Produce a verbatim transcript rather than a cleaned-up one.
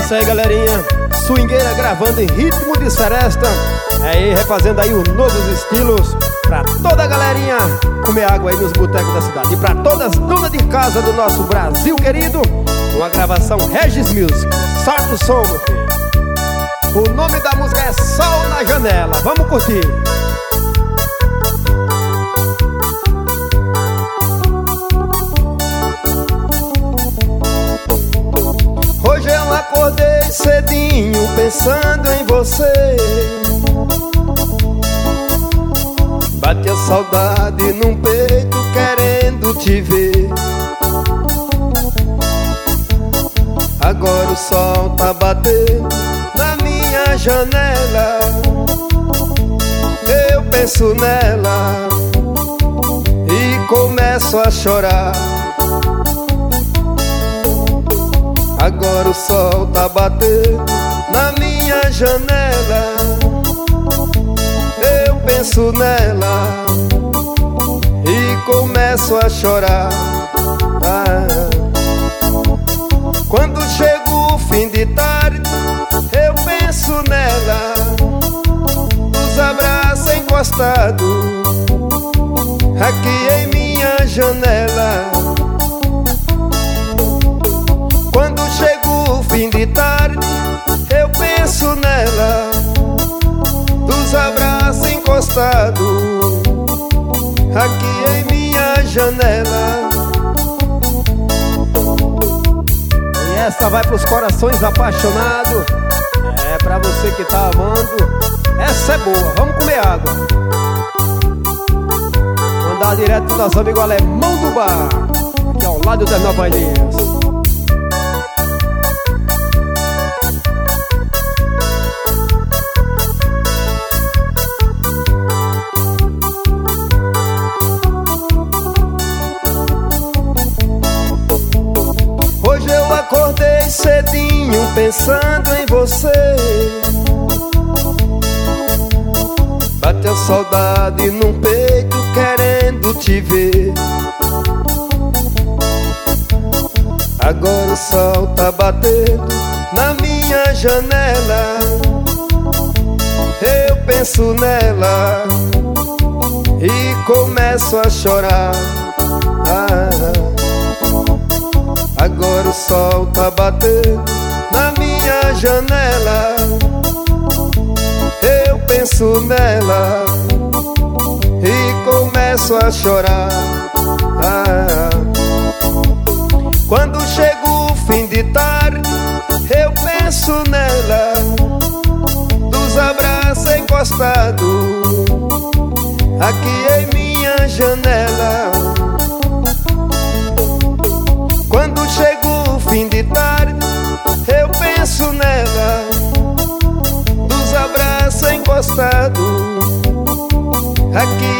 isso aí, galerinha. Swingueira gravando em ritmo de seresta. É aí, refazendo aí os novos estilos pra toda a galerinha comer água aí nos botecos da cidade. E pra todas as donas de casa do nosso Brasil querido, uma gravação Regis Music. Solta o som, meu filho. O nome da música é Sol na Janela. Vamos curtir. Hoje eu acordei cedinho pensando em você. Bate a saudade num peito querendo te ver. Agora o sol tá batendo na minha janela. Eu penso nela e começo a chorar. Agora o sol tá batendo na minha janela. Eu penso nela e começo a chorar. ah. Quando chega o fim de tarde, eu penso nela, nos abraços encostados aqui em minha janela. Quando chega o fim de tarde, eu penso nela, dos abraços encostados aqui em minha janela. E essa vai pros corações apaixonados. É pra você que tá amando. Essa é boa, vamos comer água. Mandar direto pro nosso amigo Alemão do Bar, aqui ao lado das Nova Ilhas. Acordei cedinho pensando em você. Bate a saudade num peito querendo te ver. Agora o sol tá batendo na minha janela. Eu penso nela e começo a chorar. ah. Agora o sol tá batendo na minha janela. Eu penso nela e começo a chorar. ah. Quando chega o fim de tarde, eu penso nela, dos abraços encostados aqui em minha janela. Quando chega o fim de tarde, eu penso nela, dos abraços encostados aqui